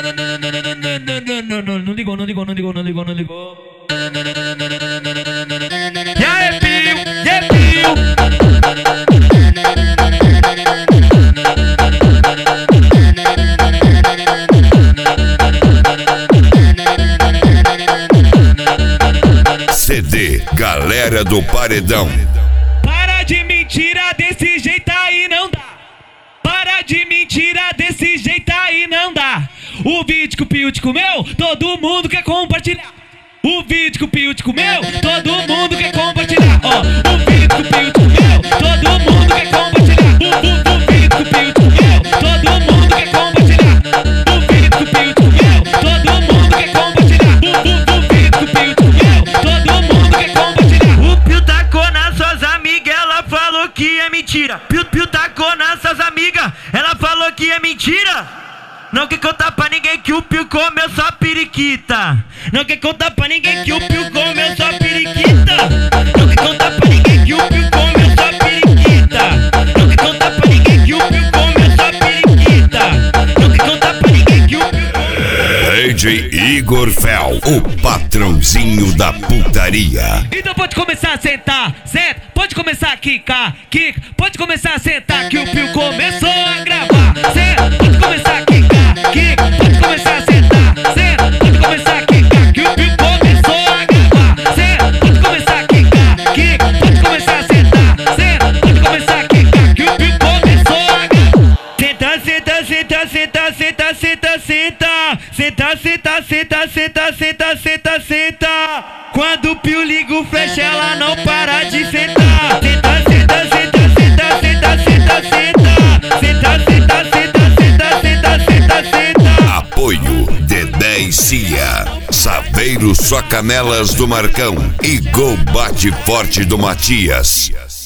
Não ligou. E aí, Pio? CD Galera do Paredão. Para de mentira desse jeito aí não dá. Para de mentira desse jeito aí não dá. O vídeo que o Pio te comeu, todo mundo quer compartilhar. O vídeo que o Pio te comeu, todo mundo quer compartilhar. Ó, o vídeo que o Pio te comeu, todo mundo quer compartilhar. O vídeo que o Pio te comeu, todo mundo quer compartilhar. O vídeo que o Pio te comeu, todo mundo quer compartilhar. O vídeo que o Pio te comeu, todo mundo quer compartilhar. O Pio tacou nas suas amigas, ela falou que é mentira. Pio tacou nas suas amigas, ela falou que é mentira. Não quer contar pra ninguém que o Pio comeu só periquita. Não quer contar pra ninguém que o Pio comeu só periquita. Não quer contar pra ninguém que o Pio comeu só periquita. Não quer contar pra ninguém que o Pio comeu só periquita. Não quer contar pra ninguém que o Pio DJ Igor Fel, o patrãozinho da putaria. Então pode começar a sentar, senta. Pode começar a quicar, quica. Pode começar a sentar que o Pio começou a gravar. Senta, pode começar a quicar, quica. Pode começar a sentar, senta. Pode começar a quicar que o Pio começou a gravar. Senta, pode começar a quicar, quica. Pode começar a sentar, senta. Pode começar a quicar que o Pio começou a gravar. Senta, senta, senta, senta, senta, senta, senta. Senta, senta, senta, senta, senta, senta, senta. Quando o Pio liga o flash, ela não para de sentar. Senta, senta, senta, senta, senta, senta, senta. Senta, senta, senta, senta, senta, senta, senta. Apoio Dedé e Cia, Saveiro Só Canelas do Marcão e Gol Bate Forte do Matias.